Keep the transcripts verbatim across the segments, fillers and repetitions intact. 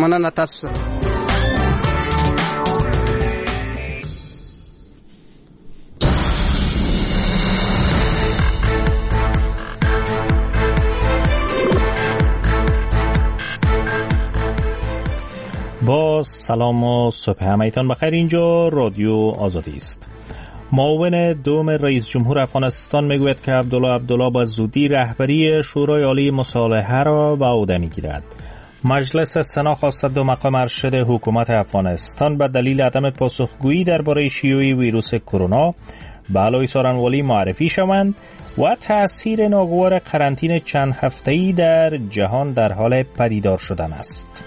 مننه تاسو. با سلام و صبح همایتان بخیر. اینجا رادیو آزادی است. معاون دوم رئیس جمهور افغانستان میگوید که عبدالله عبدالله با زودی رهبری شورای عالی مصالحه را به عهده میگیرد. مجلس سنا خواست دو مقام ارشد حکومت افغانستان به دلیل عدم پاسخگویی درباره شیوع ویروس کرونا به علای سارنوالی معرفی شوند و تأثیر ناگوار قرنطینه چند هفته‌ای در جهان در حال پدیدار شدن است.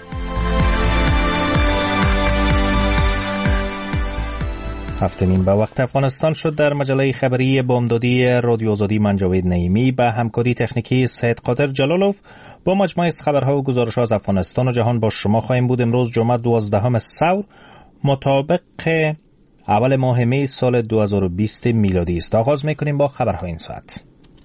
هفته نیم به وقت افغانستان شد. در مجله خبری بامدادی رادیو آزادی من جاوید نعیمی به همکاری تکنیکی سید قادر جلالوف با مجموعه از خبرها و گزارش‌ها از افغانستان و جهان با شما خواهیم بود. امروز جمعه دوازدهم ثور مطابق اول ماه می سال دو هزار و بیست میلادی است. آغاز می‌کنیم با خبرهای این ساعت.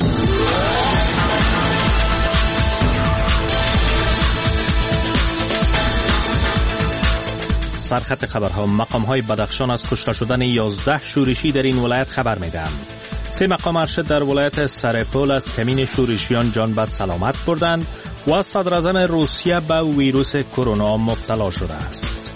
سرخط خبرها: مقام‌های بدخشان از کشته شدن یازده شورشی در این ولایت خبر می‌دهند. سه مقام ارشد در ولایت سرپل از کمین شورشیان جان به سلامت بردند و صدراعظم روسیه به ویروس کرونا مبتلا شده است.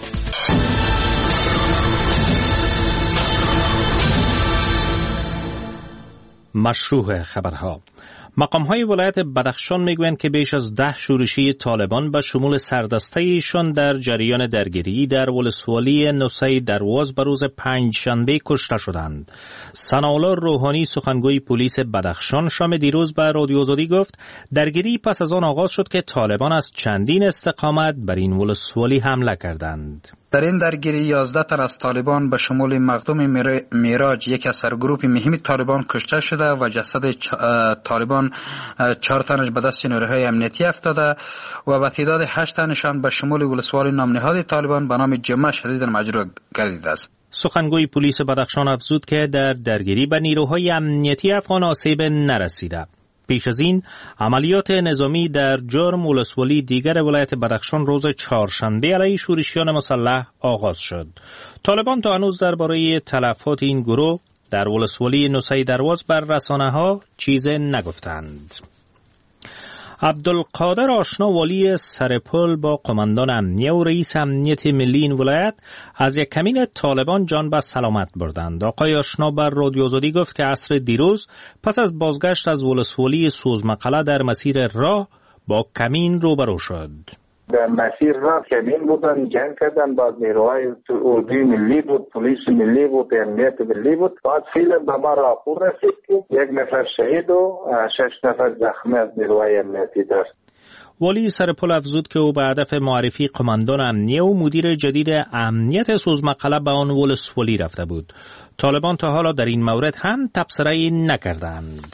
مشروع خبرها: مقام‌های ولایت بدخشان میگویند که بیش از ده شورشی طالبان به شمول سردسته ایشان در جریان درگیری در ولسوالی نوسه درواز به روز پنجشنبه کشته شدند. ثناءالله روحانی سخنگوی پلیس بدخشان شام دیروز به رادیو آزادی گفت درگیری پس از آن آغاز شد که طالبان از چندین استقامت بر این ولسوالی حمله کردند. در این درگیری یازده تن از طالبان به شمول مخدوم میراج یک از سرگروپ مهم طالبان کشته شده و جسد طالبان چهار تنش به دست نیروهای امنیتی افتاده و به تعداد هشت تنشان به شمول ولسوالی نامنهاد طالبان به نام جمعه شدید مجروح گردیده است. سخنگوی پلیس بدخشان افزود که در درگیری به نیروهای امنیتی افغان آسیب نرسیده. پیش از این عملیات نظامی در جرم ولسوالی دیگر ولایت بدخشان روز چهارشنبه علیه شورشیان مسلح آغاز شد. طالبان تا هنوز درباره تلفات این گروه در ولسوالی نوسه درواز بر رسانه‌ها چیزی نگفتند. عبدالقادر آشنا والی سرپل با قماندان امنیه و رئیس امنیت ملی این ولایت از یک کمین طالبان جان به سلامت بردند. آقای آشنا بر رادیو آزادی گفت که عصر دیروز پس از بازگشت از ولسوالی سوزمقله در مسیر راه با کمین روبرو شد. در مسیر راه کمین بودن، جنگ کردن، بعد نیروهای اردوی ملی بود، پلیس ملی بود، امنیت ملی بود. بعد فیلم به ما راپور رسید که یک نفر شهید و شش نفر زخمی از نیروهای امنیتی داشت. والی سرپل افزود که او به هدف معرفی قماندان امنیه و مدیر جدید امنیت سوزمقله به آن ولسوالی رفته بود. طالبان تا حالا در این مورد هم تبصره‌ای نکردند.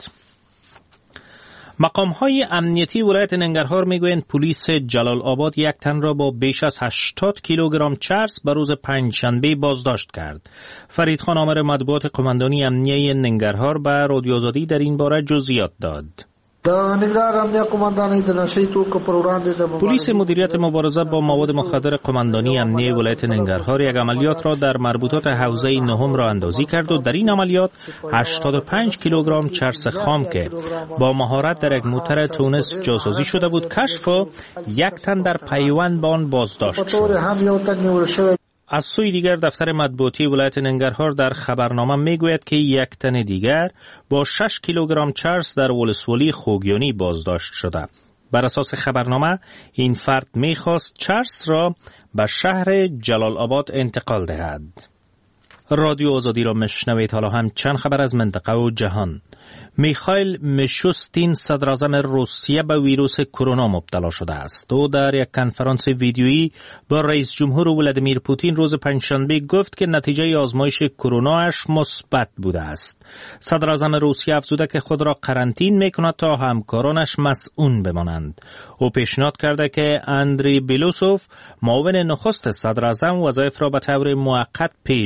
مقام‌های امنیتی ولایت ننگرهار میگویند پلیس جلال آباد یک تن را با بیش از هشتاد کیلوگرم چرس به روز پنجشنبه بازداشت کرد. فرید خان آمر مطبوعات قماندانی امنیه ننگرهار به رادیو آزادی در این باره جزئیات داد. پلیس مدیریت مبارزه با مواد مخدر قماندانی امنیه ولایت ننگرهار یک عملیات را در مربوطات حوزه نهم را اندازی کرد و در این عملیات هشتاد و پنج کیلوگرم چرس خام که با مهارت در یک موتر تونس جاسازی شده بود کشف و یک تن در پیوند با آن بازداشت شد. از سوی دیگر دفتر مطبوعاتی ولایت ننگرهار در خبرنامه میگوید که یک تن دیگر با شش کیلوگرم چرس در ولسوالی خوگیانی بازداشت شده. بر اساس خبرنامه این فرد میخواست چرس را به شهر جلال آباد انتقال دهد. رادیو آزادی را مشنوید. حالا هم چند خبر از منطقه و جهان. میخائیل میشوستین صدراعظم روسیه به ویروس کرونا مبتلا شده است. او در یک کنفرانس ویدیویی با رئیس جمهور ولادیمیر پوتین روز پنجشنبه گفت که نتیجه آزمایش کروناش مثبت بوده است. صدراعظم روسیه افزوده که خود را قرنطین میکند تا همکارانش مسئول بمانند. او پیشنهاد کرده که اندری بیلوسوف معاون نخست صدراعظم وظایف را به طور موقت پیش ببرد.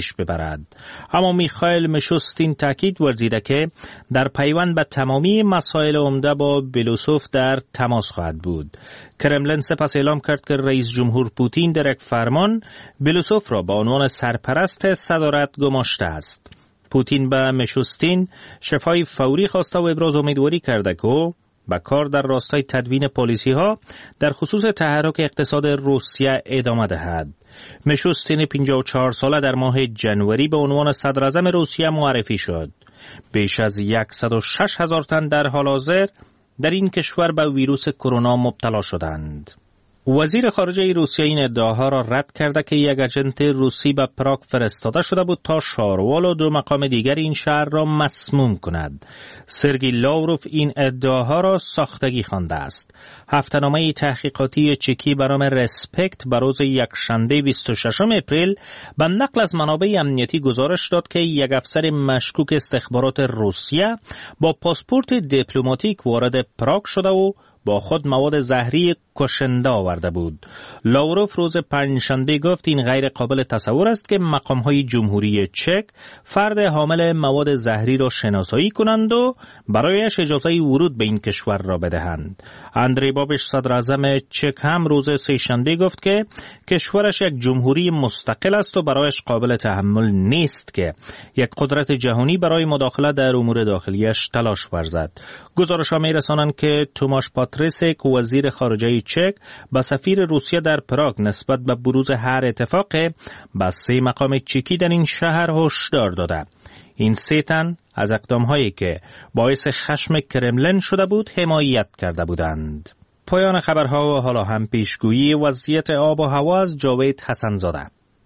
دارد. اما میخائیل میشوستین تاکید ورزیده که در پیوند به تمامی مسائل عمده با بلوسوف در تماس خواهد بود. کرملین سپس اعلام کرد که رئیس جمهور پوتین در یک فرمان بلوسوف را به عنوان سرپرست صدارت گماشته است. پوتین به میشوستین شفای فوری خواسته و ابراز امیدواری کرده که او به کار در راستای تدوین پالیسی ها در خصوص تحرک اقتصاد روسیه ادامه دهد. میشوستین پنجاه و چهار ساله در ماه جنوری به عنوان صدراعظم روسیه معرفی شد. بیش از صد و شش هزار تن در حال حاضر در این کشور به ویروس کرونا مبتلا شدند. وزیر خارجه روسیه این ادعاها را رد کرده که یک اجنت روسی به پراگ فرستاده شده بود تا شاروال و دو مقام دیگر این شهر را مسموم کند. سرگئی لاوروف این ادعاها را ساختگی خوانده است. هفته‌نامه تحقیقاتی چکی به نام رسپکت به روز یکشنبه بیست و ششم اپریل به نقل از منابع امنیتی گزارش داد که یک افسر مشکوک استخبارات روسیه با پاسپورت دیپلماتیک وارد پراگ شده و با خود مواد زهری کشنده آورده بود. لاوروف روز پنجشنبه گفت این غیر قابل تصور است که مقام‌های جمهوری چک فرد حامل مواد زهری را شناسایی کنند و برایش اجازه ورود به این کشور را بدهند. اندری بابش صدراعظم چک هم روز سه‌شنبه گفت که کشورش یک جمهوری مستقل است و برایش قابل تحمل نیست که یک قدرت جهانی برای مداخله در امور داخلیش تلاش ورزد. گزارش‌ها می‌رسانند که توماش پاتریسک وزیر خارجه چک با سفیر روسیه در پراگ نسبت به بروز هر اتفاق با سه مقام چکی در این شهر هشدار داده. این سه تن از اقدام‌هایی که باعث خشم کرملین شده بود حمایت کرده بودند. پایان خبرها و حالا هم پیشگویی وضعیت آب و هوا از جاوید حسن‌زاده.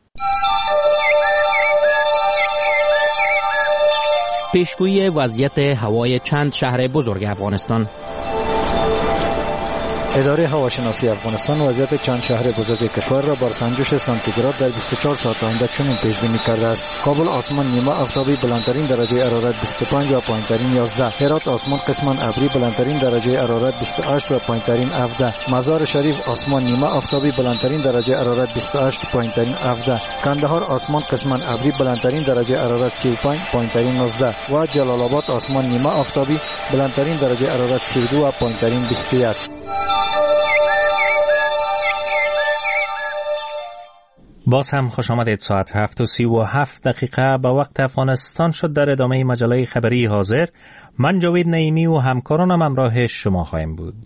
پیشگویی وضعیت هوای چند شهر بزرگ افغانستان. اداره هواشناسی افغانستان وضعیت چند شهر بزرگ کشور را بر سنجش سانتیگراد در بیست و چهار ساعت آینده چنین پیش بینی کرده است: کابل آسمان نیمه آفتابی بلندترین درجه حرارت بیست و پنج و پایینترین یازده، هرات آسمان قسما ابری بلندترین درجه حرارت بیست و هشت و پایینترین هفده، مزار شریف آسمان نیمه آفتابی بلندترین درجه حرارت بیست و هشت پایینترین هفده، کندهار آسمان قسما ابری بلندترین درجه حرارت سی و پنج پایینترین نوزده و جلال آباد آسمان نیمه آفتابی بلندترین درجه حرارت سی و دو و پایینترین بیست و یک. باز هم خوش آمدید. ساعت هفت و سی و هفت دقیقه به وقت افغانستان شد. در ادامه مجله خبری حاضر من جاوید نعیمی و همکارانم همراه شما خواهیم بود.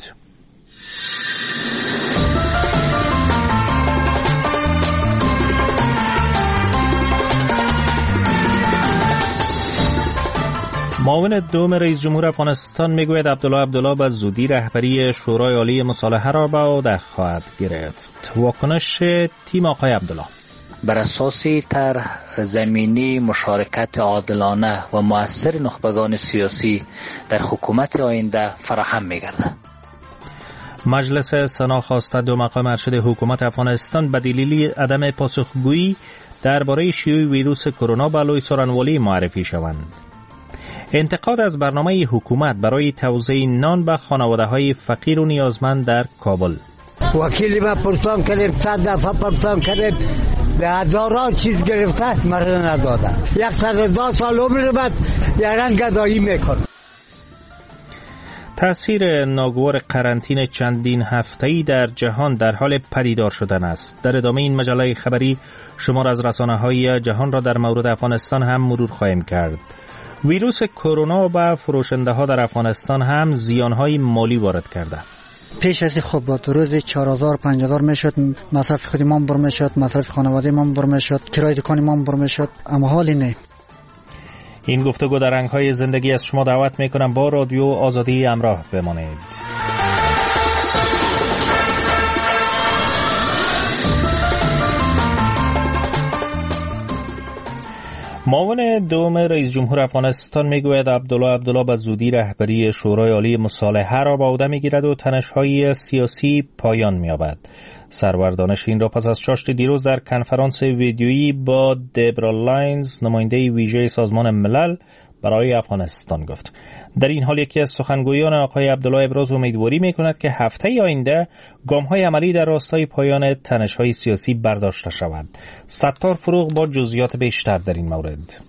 معاون دوم رئیس جمهور افغانستان میگوید عبدالله عبدالله به زودی رهبری شورای عالی مصالحه را به عهده خواهد گرفت. واکنش تیم آقای عبدالله: بر اساس طرح زمینی مشارکت عادلانه و مؤثر نخبگان سیاسی در حکومت آینده فراهم می‌گردد. مجلس سنا خواسته دو مقام ارشد حکومت افغانستان به دلیل عدم پاسخگویی درباره شیوع ویروس کرونا به لوی سورنوالی معرفی شوند. انتقاد از برنامه حکومت برای توزیع نان به خانواده‌های فقیر و نیازمند در کابل. وکیلی ما پرسان کردیم، صد دفعه پرسان کردیم، به هزاران چیز گرفته مرد نداده. یک صد دو سال عمر بعد یاران گدایی میکنه. تأثیر ناگوار قرنطینه چندین هفته‌ای در جهان در حال پدیدار شدن است. در ادامه این مجله خبری شمار از رسانه‌های جهان را در مورد افغانستان هم مرور خواهیم کرد. ویروس کرونا و فروشنده ها در افغانستان هم زیانهای مالی وارد کرده. پیش از خود بود روز چهار هزار پنج هزار میشد، مصرف خودی من بر میشد، مصرف خانواده من بر میشد، کرایه دکان من بر میشد، اما حالی نه. این گفتگو در رنگ‌های زندگی از شما دعوت میکنم با رادیو آزادی همراه بمانید. معاون دوم رئیس جمهور افغانستان میگوید عبدالله عبدالله به زودی رهبری شورای عالی مصالحه را به عهده میگیرد و تنش‌های سیاسی پایان می‌یابد. سرور دانش این را پس از چاشت دیروز در کنفرانس ویدیویی با دبرا لاینز، نماینده ویژه سازمان ملل برای افغانستان گفت. در این حال یکی از سخنگویان آقای عبدالله ابراز امیدواری می‌کند که هفته آینده گام‌های عملی در راستای پایان تنش‌های سیاسی برداشته شود. ستار فروغ با جزئیات بیشتر در این مورد.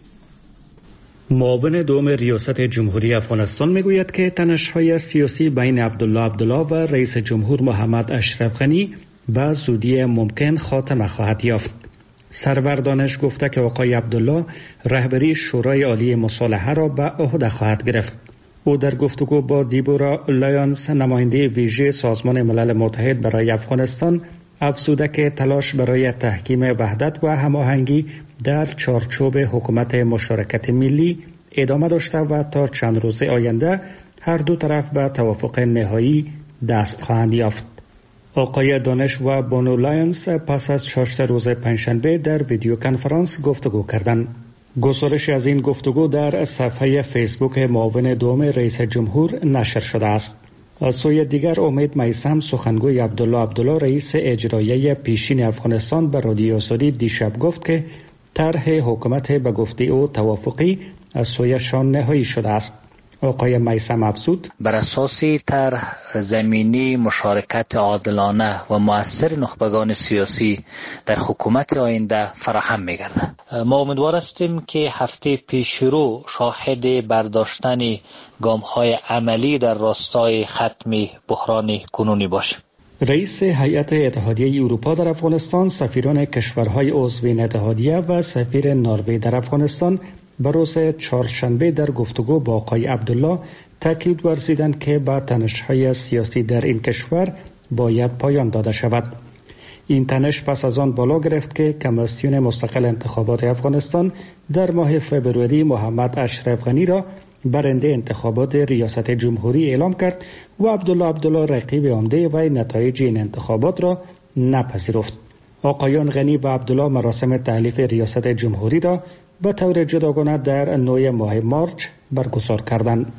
معاون دوم ریاست جمهوری افغانستان میگوید که تنش‌های سیاسی بین عبدالله عبدالله و رئیس جمهور محمد اشرف غنی به زودی ممکن خاتمه خواهد یافت. سرور دانش گفته که آقای عبدالله رهبری شورای عالی مصالحه را به عهده خواهد گرفت. او در گفتگو با دیبورا لایانس نماینده ویژه سازمان ملل متحد برای افغانستان افزوده که تلاش برای تحکیم وحدت و هماهنگی در چارچوب حکومت مشارکت ملی ادامه داشته و تا چند روز آینده هر دو طرف به توافق نهایی دست خواهند یافت. آقای دانش و بانو لایانس پس از چهارده روز پنجشنبه در ویدیو کنفرانس گفتگو کردند. گزارش از این گفتگو در صفحه فیسبوک معاون دوم رئیس جمهور نشر شده است. از سوی دیگر امید میثم سخنگوی عبدالله عبدالله رئیس اجرایی پیشین افغانستان به رادیو آزادی دیشب گفت که طرح حکومت به گفته او توافقی از سویشان نهایی شده است. آقای میثم افزود بر اساس طرح زمینی مشارکت عادلانه و مؤثر نخبگان سیاسی در حکومت آینده فراهم می‌گردد. ما امیدوار هستیم که هفته پیش رو شاهد برداشتن گام‌های عملی در راستای ختم بحران کنونی باشیم. رئیس هیئت اتحادیه اروپا در افغانستان، سفیران کشورهای عضو این اتحادیه و سفیر نروژ در افغانستان به روز چهارشنبه در گفتگو با آقای عبدالله تاکید ورزیدند که با تنش‌های سیاسی در این کشور باید پایان داده شود. این تنش پس از آن بالا گرفت که کمیسیون مستقل انتخابات افغانستان در ماه فوریه محمد اشرف غنی را برنده انتخابات ریاست جمهوری اعلام کرد و عبدالله عبدالله رقیب عمده و نتایج این انتخابات را نپذیرفت. آقایان غنی و عبدالله مراسم تحلیف ریاست جمهوری را به طور جداگانه در نوی ماه مارچ برگزار کردند.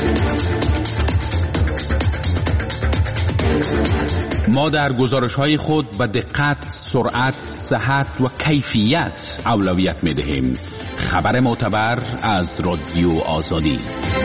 ما در گزارش‌های خود به دقت، سرعت، صحت و کیفیت اولویت می‌دهیم. خبر معتبر از رادیو آزادی.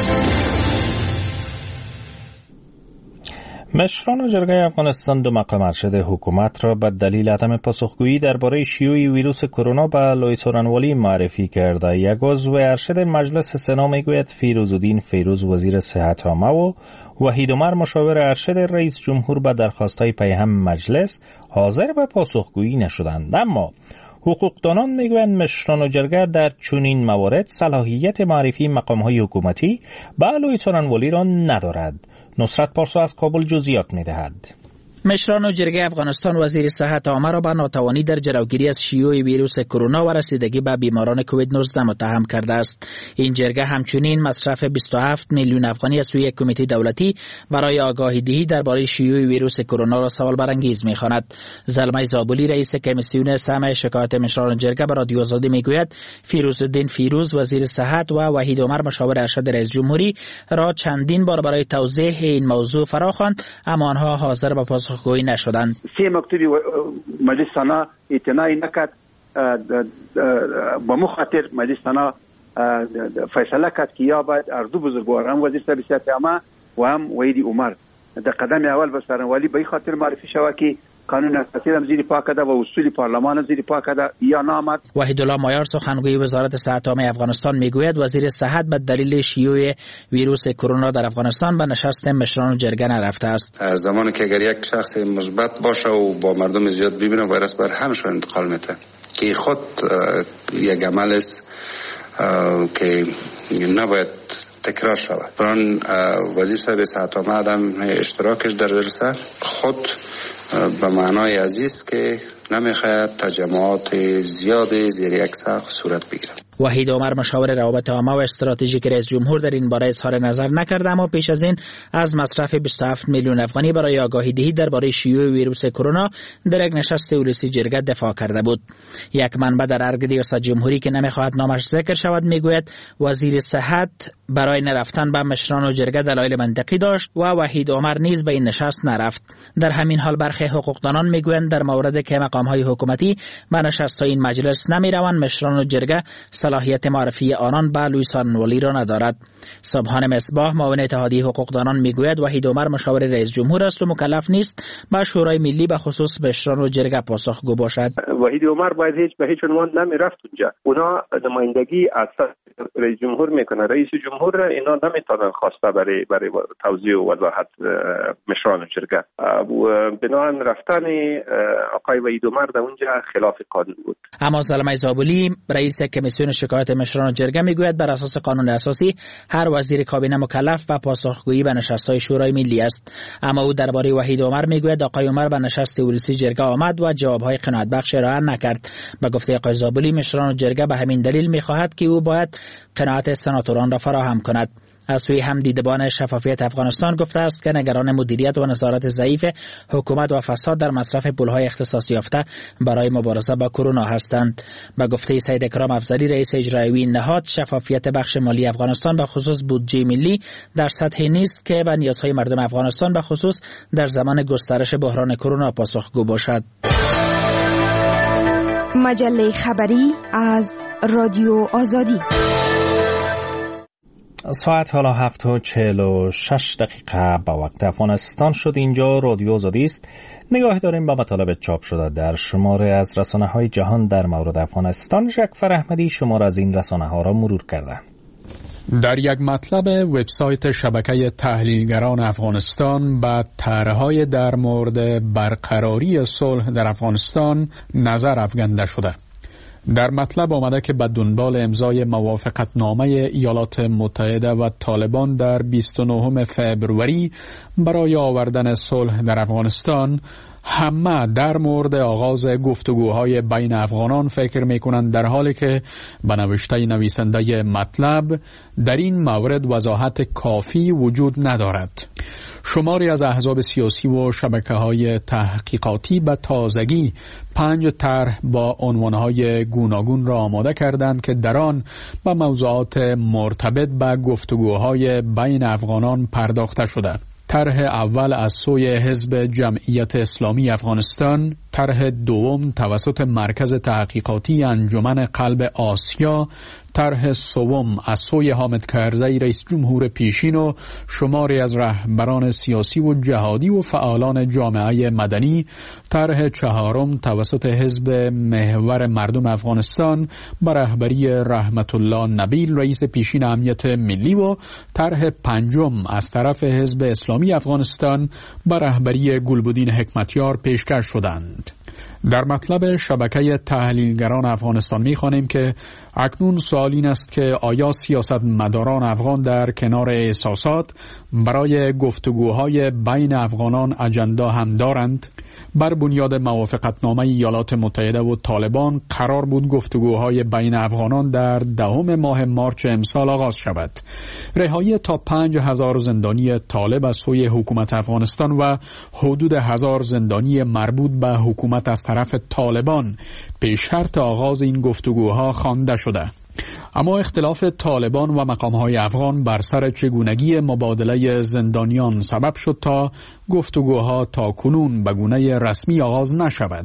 مشران و جرگه افغانستان دو مقام ارشد حکومت را به دلیل عدم پاسخگویی درباره شیوع ویروس کرونا به لویتورانوالی معرفی کرده. یک عضو ارشد مجلس سنا میگوید فیروزالدین فیروز وزیر صحت عامه و وحید عمر مشاور ارشد رئیس جمهور به درخواست‌های پیهم مجلس حاضر به پاسخگویی نشدند. اما حقوقدانان میگویند مشران و جرگه در چنین موارد صلاحیت معرفی مقام‌های حکومتی به لویتورانوالی را ندارد. نصرت پارسا از کابل جزئیات می‌دهد. مشران و جرگه افغانستان وزیر صحت عامه را به ناتوانی در جلوگیری از شیوع ویروس کرونا و رسیدگی به بیماران کووید نوزده متهم کرده است. این جرگه همچنین مصرف بیست و هفت میلیون افغانی از سوی کمیته دولتی برای آگاهی دهی درباره شیوع ویروس کرونا را سوال برانگیز می‌خواند. زلمه زابلی رئیس کمیسیون سمع شکایت مشران جرگه به رادیو آزادی میگوید فیروزالدین فیروز وزیر صحت و وحید عمر مشاور ارشد رئیس جمهوری را چندین بار برای توضیح این موضوع فراخواند، اما آنها حاضر به پاسخگویی نشدند. سه مکتوبی مجلس سنا اعتنایی نکرد، با مخاطر مجلس سنا فیصله کرد که یا باید اردو بزرگواران وزیر صحت عامه و هم وحید عمر در قدم اول به سرانوالی به خاطر معرفی شود که قانون اساسی هم زیر پا کرده و اصول پارلمان هم زیر پا کرده یا نامد. وحیدالله مایار سخنگوی وزارت صحت عامه افغانستان میگوید وزیر صحت به دلیل شیوع ویروس کرونا در افغانستان به نشست مشران و جرگه نرفته است. زمانی که اگر یک شخص مثبت باشه و با مردم زیاد ببینه ویروس بر همشون انتقال میده که خود یک عمل است که نباید تکرار شود. بران وزیر صاحب صحت عامه آدم اشتراکش در جلسه خود به معنای عزیز که نمیخواهد تجمعات زیاد زیر یک سقف صورت بگیرد. وحید عمر مشاور روابط عامه و استراتژیک رئیس جمهور در این باره اظهار نظر نکرد، اما پیش از این از مصرف بیست و هفت میلیون افغانی برای آگاهی دهی درباره شیوع ویروس کرونا در یک نشست ولسی جرگه دفاع کرده بود. یک منبع در ارگ ریاست جمهوری که نمیخواهد نامش ذکر شود میگوید وزیر صحت برای نرفتن به مشران و جرگه دلایل منطقی داشت و وحید عمر نیز به این نشست نرفت. در همین حال برخی حقوقدانان میگویند در مورد که مقام‌های حکومتی به نشست‌های این مجلس نمیروند، مشران و جرگه صلاحیت معرفی آنان به لویسانوالی را ندارد. سبحان مصباح معاون اتحادیه حقوقدانان میگوید وحید عمر مشاور رئیس جمهور است و مکلف نیست به شورای ملی به خصوص بشران و جرگه پاسخگو باشد. وحید عمر باید هیچ به هیچ عنوان نمیرفت اونجا. اونا نمایندگی از رئیس جمهور میکنه. رئیس جمهور اینا نمیتونن خواسته برای برای توضیح و وضاحت مشران جرگه. بنابراین رفتن آقای وحید عمر در اونجا خلاف قانون بود. اما زلمه زابلی رئیس کمیسیون شکایت مشران جرگه میگوید بر اساس قانون اساسی هر وزیر کابینه مکلف و پاسخگویی به نشست‌های شورای ملی است. اما او درباره وحید عمر میگوید آقای عمر به نشست ولسی جرگه آمد و جوابهای قناعت بخش ارائه نکرد. به گفته آقای زابلی مشران جرگه به همین دلیل میخواهد که او باید قناعت سناتوران را فراهم کند. از سوی هم دیدبان شفافیت افغانستان گفته است که نگران مدیریت و نظارت ضعیف حکومت و فساد در مصرف پولهای اختصاص یافته برای مبارزه با کرونا هستند. به گفته سید اکرام افضلی رئیس اجرایی نهاد شفافیت بخش مالی افغانستان به خصوص بودجه ملی در سطحی نیست که به نیازهای مردم افغانستان به خصوص در زمان گسترش بحران کرونا پاسخگو باشد. مجله خبری از رادیو آزادی. ساعت حالا هفت و چهل و شش دقیقه با وقت افغانستان شد. اینجا رادیو آزادی است. نگاه داریم به مطالب چاپ شده در شماره از رسانه‌های جهان در مورد افغانستان. جعفر احمدی شماره از این رسانه‌ها را مرور کرده. در یک مطلب وبسایت شبکه تحلیلگران افغانستان به طرح‌های در مورد برقراری صلح در افغانستان نظر افکنده شده. در مطلب آمده که به دنبال امضای موافقتنامه ایالات متحده و طالبان در بیست و نهم فوریه برای آوردن صلح در افغانستان، همه در مورد آغاز گفتگوهای بین افغانان فکر میکنند، در حالی که به نوشته نویسنده مطلب در این مورد وضاحت کافی وجود ندارد. شماری از احزاب سیاسی و شبکه‌های تحقیقاتی به تازگی پنج طرح با عنوان‌های گوناگون را آماده کردند که در آن به موضوعات مرتبط به گفتگوهای بین افغانان پرداخته شده. طرح اول از سوی حزب جمعیت اسلامی افغانستان، طرح دوم توسط مرکز تحقیقاتی انجمن قلب آسیا، طرح سوم از سوی حامد کرزی رئیس جمهور پیشین و شماری از رهبران سیاسی و جهادی و فعالان جامعه مدنی، طرح چهارم توسط حزب محور مردم افغانستان به رهبری رحمت الله نبیل رئیس پیشین امنیت ملی و طرح پنجم از طرف حزب اسلامی افغانستان به رهبری گلبدین حکمتیار پیشکش شدند. در مطلب شبکه تحلیلگران افغانستان می‌خوانیم که اکنون سوال این است که آیا سیاستمداران افغان در کنار احساسات برای گفتگوهای بین افغانان اجندا هم دارند؟ بر بنیاد موافقتنامه ایالات متحده و طالبان قرار بود گفتگوهای بین افغانان در دهم ماه مارچ امسال آغاز شود. رهایی تا پنج هزار زندانی طالب از سوی حکومت افغانستان و حدود هزار زندانی مربوط به حکومت از طرف طالبان پیش شرط آغاز این گفتگوها خوانده شده. اما اختلاف طالبان و مقام‌های افغان بر سر چگونگی مبادله زندانیان سبب شد تا گفتگوها تا کنون به گونه رسمی آغاز نشود.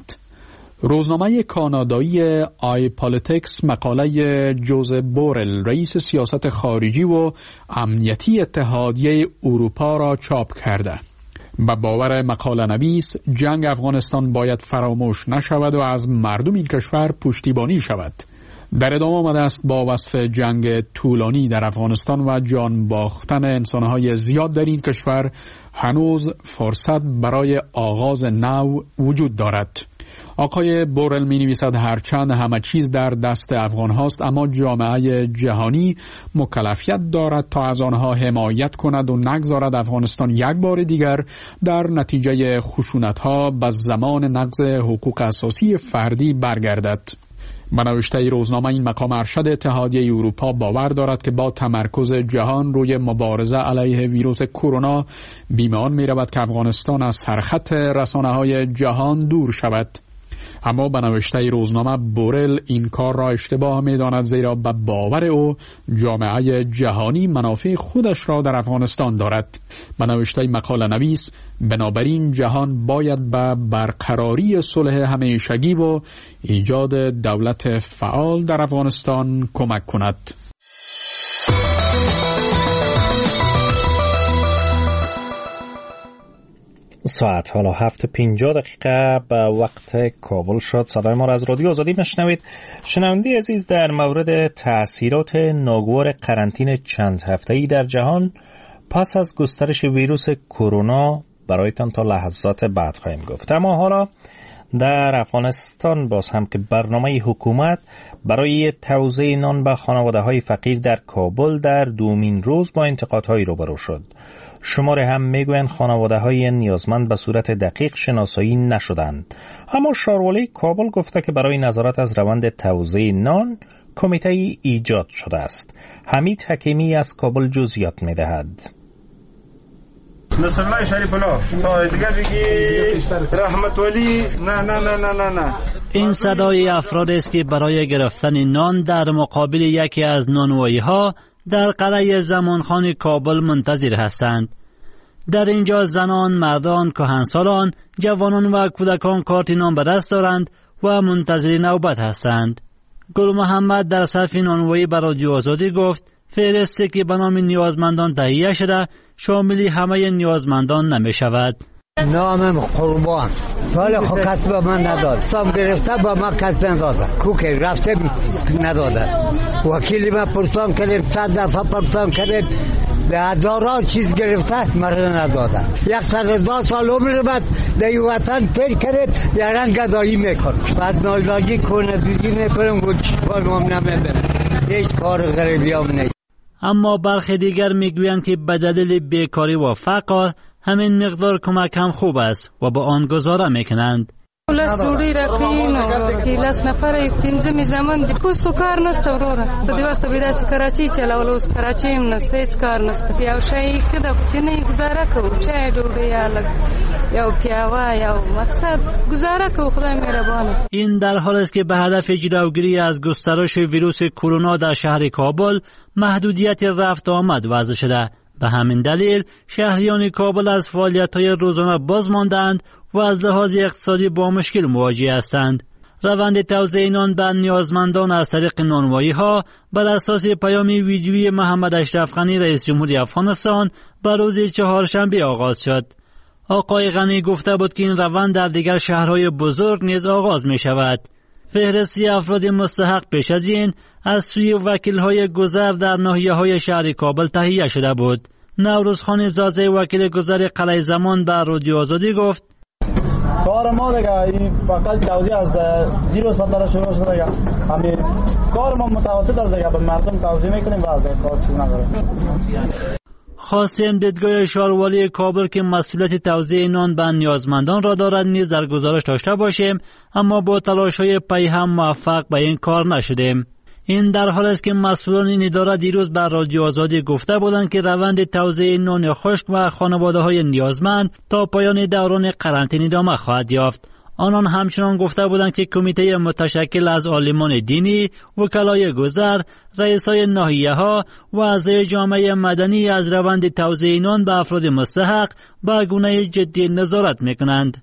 روزنامه کانادایی آی پالیتیکس مقاله جوزف بورل رئیس سیاست خارجی و امنیتی اتحادیه اروپا را چاپ کرده. به باور مقاله نویس جنگ افغانستان باید فراموش نشود و از مردم این کشور پشتیبانی شود. در ادامه آمده است با وصف جنگ طولانی در افغانستان و جان باختن انسانهای زیاد در این کشور هنوز فرصت برای آغاز نو وجود دارد. آقای بورل می نویسد هرچند همه چیز در دست افغان هاست، اما جامعه جهانی مکلفیت دارد تا از آنها حمایت کند و نگذارد افغانستان یک بار دیگر در نتیجه خشونت ها به زمان نقض حقوق اساسی فردی برگردد. به نوشته روزنامه این مقام ارشد اتحادیه اروپا باور دارد که با تمرکز جهان روی مبارزه علیه ویروس کرونا بیمان می رود که افغانستان از سرخط رسانه‌های جهان دور شود. اما به نوشته روزنامه بورل این کار را اشتباه می داند، زیرا به باور او جامعه جهانی منافع خودش را در افغانستان دارد. به نوشته مقاله نویس بنابراین جهان باید به برقراری صلح همیشگی و ایجاد دولت فعال در افغانستان کمک کند. ساعت حالا هفت پینجاه دقیقه به وقت کابل شد. صدای ما را از رادیو آزادی میشنوید. شنونده عزیز، در مورد تأثیرات ناگوار قرنطینه چند هفته‌ای در جهان پس از گسترش ویروس کرونا برایتان تا لحظات بعد خواهیم گفت. اما حالا در افغانستان باز هم که برنامه حکومت برای توزیع نان به خانواده‌های فقیر در کابل در دومین روز با انتقادهایی روبرو شد. شماره هم میگویند خانواده‌های نیازمند به صورت دقیق شناسایی نشدند. اما شاروالی کابل گفته که برای نظارت از روند توزیع نان کمیته ایجاد شده است. حمید حکیمی از کابل جزئیات می‌دهد. بسم الله شریف الله تا دیگه بگی رحمت ولی نه نه نه نه نه نه. این صدای افراد است که برای گرفتن نان در مقابل یکی از نانوایی‌ها در قلعه زمانخان کابل منتظر هستند. در اینجا زنان، مردان، کهنسالان، جوانان و کودکان کارت نان به دست دارند و منتظر نوبت هستند. گل محمد در صف نانوایی به رادیو آزادی گفت فهرستی که به نام نیازمندان تهیه شده شامل همه نیازمندان نمی شود. نامم قربان ولی خود کسی با من نداد. سام گرفته با من کسی نداده. کوکی رفته نداده. وکیلی من پرسان کردیم، صد دفعه پرسان کردیم، به هزاران چیز گرفته مرد نداده. یک صد دو سال عمر بس در وطن تیر کردیم یاران گدایی میکن. بعد نایلاجی کنه دیدی میکنم و چیکار مام نمیبرم. هیچ کار غریبی هم نیست. اما برخی دیگر میگویند که به دلیل بیکاری و فقر همین مقدار کمک هم خوب است و با آن گزاره میکنند. لس روڑی رقین و که لس نفر پینزمی زمان دی کوستو کار نسته ورورا تا دی وقت بیداسی کراچی چلاولو اس کراچی هم نسته ایچ کار نسته یاو شایی خدا خچینه گزاره کو چای روڑی یا لگ یاو پیاوا یاو مقصد گزاره کو خدای مهربان. این در حال است که به هدف جلوگیری از گسترش ویروس کرونا در شهر کابل محدودیت رفت آمد وضع شده. به همین دلیل شهریان کابل از فعالیت‌های روزانه باز ماندند و از لحاظ اقتصادی با مشکل مواجه هستند. روند توزیع نان به نیازمندان از طریق نانوایی‌ها بر اساس پیام ویدیویی محمد اشرف غنی رئیس جمهوری افغانستان به روز چهارشنبه آغاز شد. آقای غنی گفته بود که این روند در دیگر شهرهای بزرگ نیز آغاز می شود. فهرستی افراد مستحق پیش از این از سوی وکیل‌های گذر در ناحیه‌های شهر کابل تهیه شده بود. نوروزخان زازه وکیل گذر قلعه زمان به رادیو آزادی گفت کار ما دیگه فقط توزیع از دیروز بدل شروع شده دیگه. همین کار ما متوسط از دیگه به مردم توزیع میکنیم و از دیگه کار چیز نداریم. خواستیم دیدگاه شاروالی کابل که مسئولیت توزیع نان به نیازمندان را دارد نیز در گزارش داشته باشیم، اما با تلاش‌های پی هم موفق به این کار نشدیم. این در حال است که مسئولان این اداره دیروز بر رادیو آزادی گفته بودند که روند توزیع نان خشک و خانواده‌های نیازمند تا پایان دوران قرنطینه ادامه خواهد یافت. آنان همچنان گفته بودند که کمیته متشکل از عالمان دینی، وکلای گذر، رئیسای ناحیه‌ها و اعضای جامعه مدنی از روند توزیع نان به افراد مستحق به گونه جدی نظارت می‌کنند.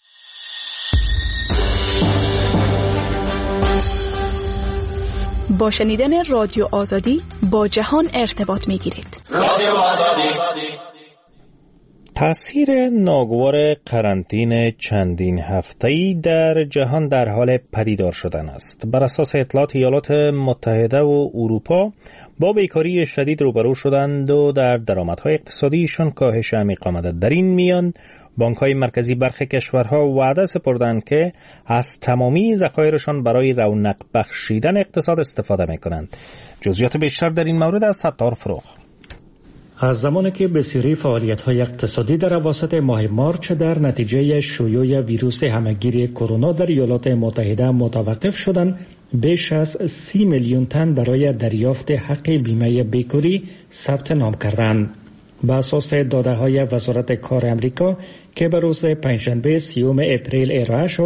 با شنیدن رادیو آزادی با جهان ارتباط می‌گیرید. رادیو آزادی. تأثیر ناگوار قرنطینه چندین هفته‌ای در جهان در حال پدیدار شدن است. بر اساس اطلاعات ایالات متحده و اروپا با بیکاری شدید روبرو شدند و در درآمدهای اقتصادیشان کاهش عمیق آمده. در این میان بانک‌های مرکزی برخی کشورها وعده سپردند که از تمامی ذخایرشان برای رونق بخشیدن اقتصاد استفاده می‌کنند. جزئیات بیشتر در این مورد از ستار فروغ. از زمانی که بسیاری فعالیت‌های اقتصادی در اواسط ماه مارچ در نتیجه شیوع ویروس همه‌گیر کرونا در ایالات متحده متوقف شدند، بیش از سی میلیون تن برای دریافت حق بیمه بیکاری ثبت نام کردند. به اساس داده‌های وزارت کار آمریکا که به روز پنجشنبه سیوم اپریل ارائه شد،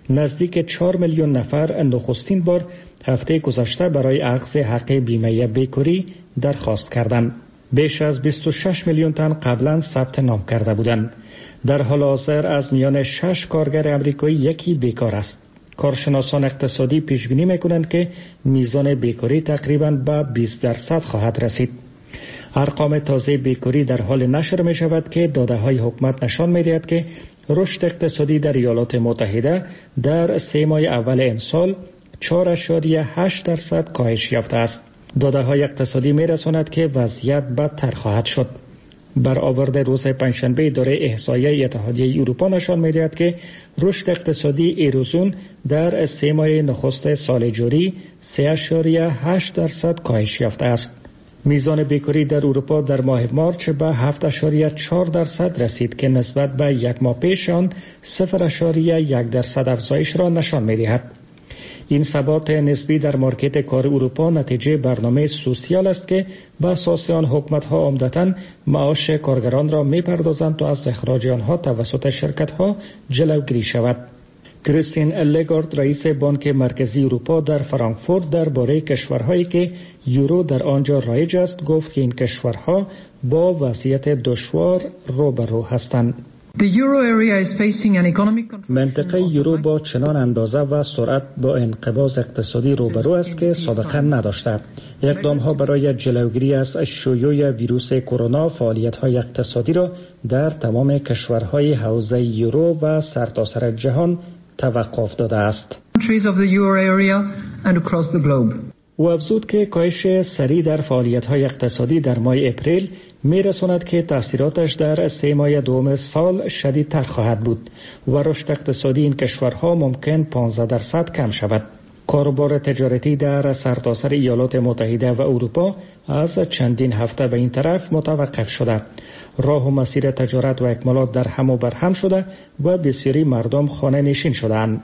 نزدیک چهار میلیون نفر نخستین بار هفته گذشته برای اخذ حق بیمه بیکاری درخواست کردند. بیش از بیست و شش میلیون تن قبلا ثبت نام کرده بودند. در حال حاضر از میان شش کارگر امریکایی یکی بیکار است. کارشناسان اقتصادی پیش بینی میکنند که میزان بیکاری تقریباً به بیست درصد خواهد رسید. ارقام تازه بیکاری در حال نشر می شود که داده های حکومت نشان می دهد که رشد اقتصادی در ایالات متحده در سه ماه اول امسال چهار اشاریه هشت درصد کاهش یافته است. داده های اقتصادی می رساند که وضعیت بدتر خواهد شد. برآورد روز پنجشنبه اداره احصایه اتحادیه اروپا نشان می دهد که رشد اقتصادی ایروزون در سه ماه نخست سال جاری سه اشاریه هشت درصد کاهش یافته است. میزان بیکاری در اروپا در ماه مارچ به هفت اشاریه چهار درصد رسید که نسبت به یک ماه پیش آن صفر اشاریه یک درصد افزایش را نشان می دهد. این ثبات نسبی در مارکت کار اروپا نتیجه برنامه سوسیال است که به اساس آن حکومت‌ها عمدتاً معاش کارگران را می‌پردازند تا از اخراج آنها توسط شرکت‌ها جلوگیری شود. کریستین لگارد رئیس بانک مرکزی اروپا در فرانکفورت درباره کشورهایی که یورو در آنجا رایج است گفت که این کشورها با وضعیت دشوار روبرو هستند. منطقه یورو با چنان اندازه و سرعت با انقباض اقتصادی روبرو است که سابقه نداشته. اقدام‌ها برای جلوگیری از شیوع ویروس کرونا فعالیت‌های اقتصادی را در تمام کشورهای حوزه یورو و سرتاسر جهان توقف داده است. و افزود که کاهش سریع در فعالیت‌های اقتصادی در ماه اپریل می‌رساند که تأثیراتش در سه ماه دوم سال شدیدتر خواهد بود و رشد اقتصادی این کشورها ممکن پانزده درصد کم شود. کاروبار تجارتی در سرتاسر ایالات متحده و اروپا از چندین هفته به این طرف متوقف شده. راه و مسیر تجارت و اکمالات در هم و بر هم شده و بسیاری مردم خانه نشین شدند.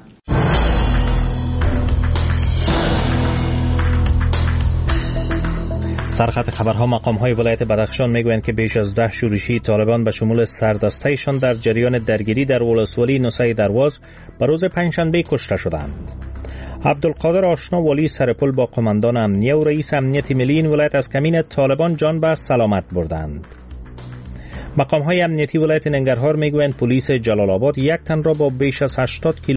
سرخط خبرها مقام‌های ولایت بدخشان میگویند که بیش از ده شورشی طالبان به شمول سردسته‌شان در جریان درگیری در ولسوالی نوسه درواز به روز پنجشنبه کشته شدند. عبدالقادر آشنا والی سرپل با قماندان امنیه و رئیس امنیت ملی این ولایت از کمین طالبان جان به سلامت بردند. مقام‌های امنیتی ولایت ننگرهار میگویند پلیس جلال آباد یک تن را با بیش از هشتاد کیلو